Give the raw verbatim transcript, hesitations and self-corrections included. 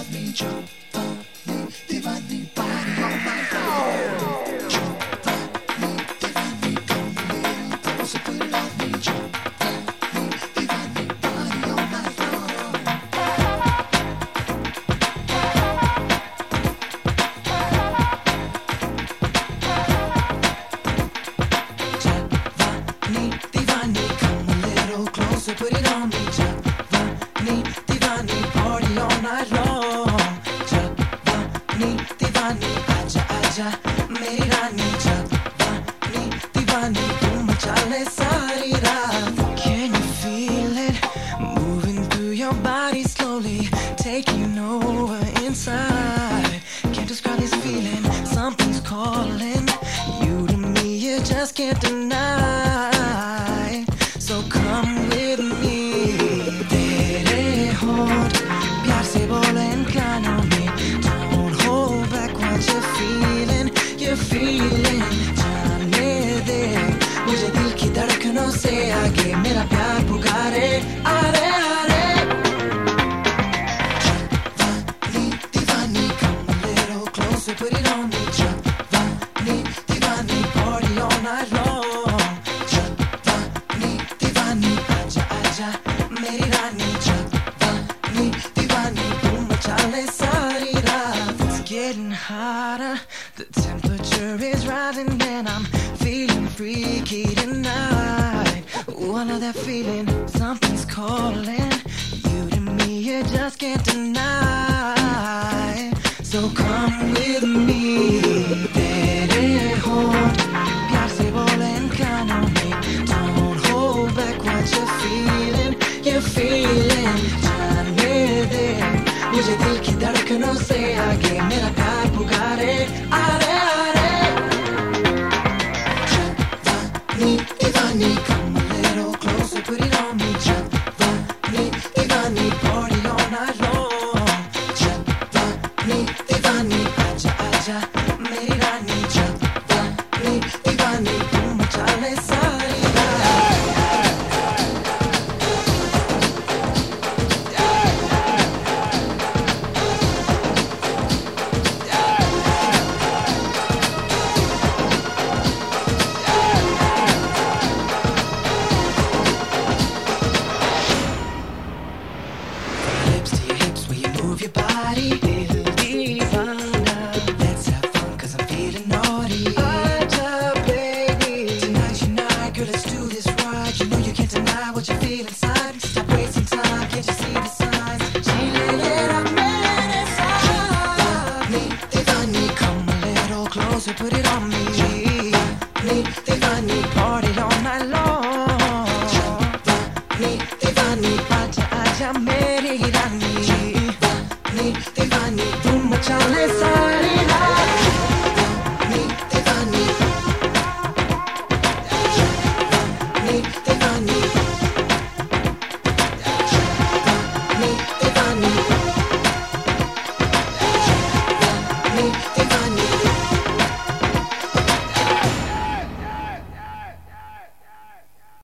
Put it on me, Javani, Divani, party all night long. Javani, Divani, aja aja, meri rani. Javani, Divani, tu macha le sari raat. Can you feel it moving through your body slowly, taking over inside? Can't describe this feeling. Something's calling you to me. You just can't deny. So come with me. तेरे होंठ प्यार से बोले इन कानों में. Don't hold back what you're feeling, you're feeling. जाने दे मुझे दिल की धड़कनों से आगे. मेरा प्यार पुकारे आरे आरे. Javani, Divani, come a little closer, put it on me. Javani, Divani, party all night long. Meri rani, Javani, Divani, tu macha le sari raat. It's getting hotter, the temperature is rising, and I'm feeling freaky tonight. Ooh, I love that feeling. Something's calling you to me, you just can't deny. So come with me. तेरे होंठ प्यार से बोले इन कानों में. Don't hold back what you're feeling, you're feeling. जाने दे मुझे दिल की धड़कनों से आगे. मेरा प्यार पुकारे आरे आरे. Javani, Divani, come a little closer, put it on me. Javani, Divani, party all night long. Javani, Divani, aja aja, meri rani. Javani, Divani, tu macha le sari raat. Move your body, little divana. Let's have fun, cause I'm feeling naughty. Aja, baby. Tonight's your night, girl, let's do this right. You know you can't deny what you feel inside. Stop wasting time, can't you see the signs? Javani, Divani, come a little closer, put it on me. Javani, Divani, party all night long. Javani, Divani, aja, aja, meri rani.